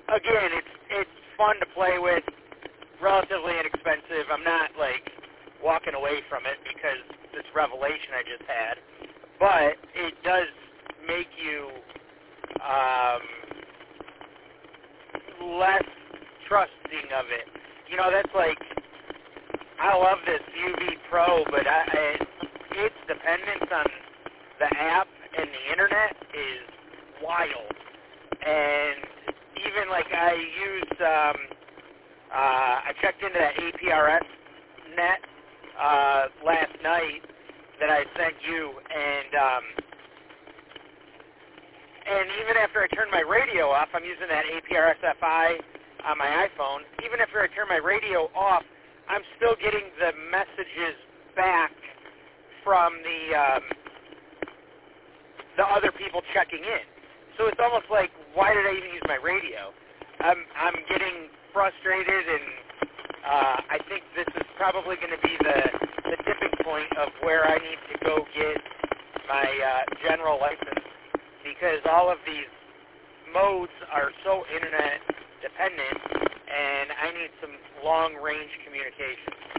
again, it's fun to play with, relatively inexpensive. I'm not, like, walking away from it because this revelation I just had. But it does make you less trusting of it. You know, that's like, I love this UV Pro, but its dependence on the app and the internet is wild. And even like I used, I checked into that APRS net last night that I sent you, and even after I turned my radio off, I'm using that APRS FI on my iPhone. Even after I turn my radio off, I'm still getting the messages back from the other people checking in. So it's almost like, why did I even use my radio? I'm getting frustrated, and I think this is probably going to be the tipping point of where I need to go get my general license, because all of these modes are so internet dependent, and I need some long-range communication.